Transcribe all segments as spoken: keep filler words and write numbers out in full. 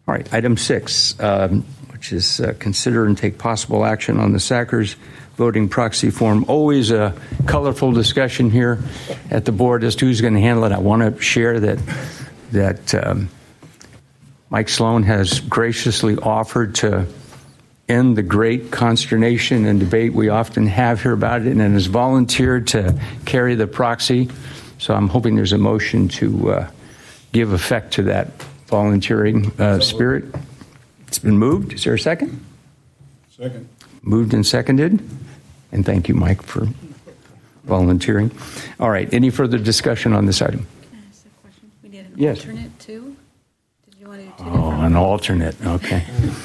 All right, item six, um, which is uh, consider and take possible action on the Sackers voting proxy form. Always a colorful discussion here at the board as to who's going to handle it. I want to share that that um, Mike Sloan has graciously offered to end the great consternation and debate we often have here about it, and has volunteered to carry the proxy. So I'm hoping there's a motion to uh, give effect to that volunteering uh, spirit. It's been moved. Is there a second? Second. Moved and seconded. And thank you, Mike, for volunteering. All right. Any further discussion on this item? Can I ask a question? We need an Yes. alternate too? Did you want to do two Oh, different? an alternate. Okay.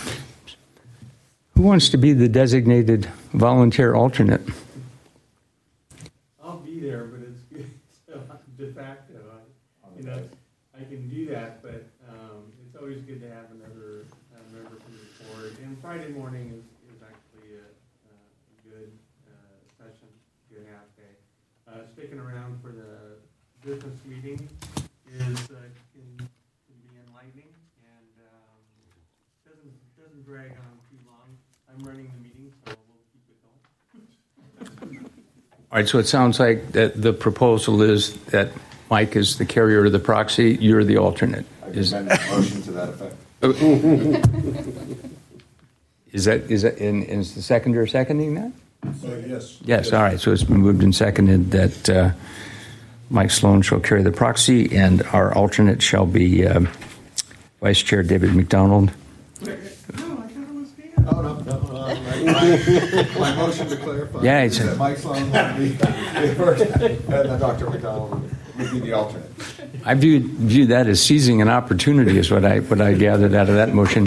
Who wants to be the designated volunteer alternate? I'll be there, but it's good. So I'm de facto. I, you know, I can do that, but um, it's always good to have another uh, member from the board. And Friday morning is, is actually a, a good uh, session, good half day. Uh, sticking around for the business meeting is uh, can, can be enlightening and um, doesn't doesn't drag on too long. I'm running the meeting, so we'll keep it going. All right, so it sounds like that the proposal is that Mike is the carrier of the proxy, you're the alternate. I can Is, amend the motion to that effect. is that, is that, in, is the seconder seconding that? So, yes. Yes, all right, so it's been moved and seconded that uh, Mike Sloan shall carry the proxy, and our alternate shall be um, Vice Chair David McDonald. Oh, no, no, no, my, my motion to clarify. Yeah, it's is a- that Mike Sloan would be the first, and then Doctor McDonald would be the alternate. I view, view that as seizing an opportunity is what I, what I gathered out of that motion.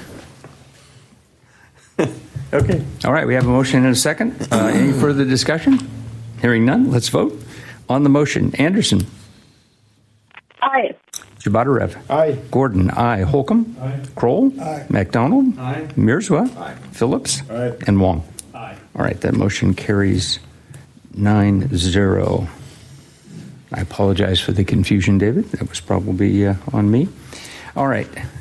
Okay. All right, we have a motion and a second. Uh, any further discussion? Hearing none, let's vote. On the motion, Anderson. Aye. Jabatarev. Aye. Gordon, aye. Holcomb. Aye. Kroll. Aye. Aye. MacDonald. Mirzwa. Aye. Phillips. Aye. And Wong. Aye. All right, that motion carries nine zero. I apologize for the confusion, David. That was probably uh, on me. All right,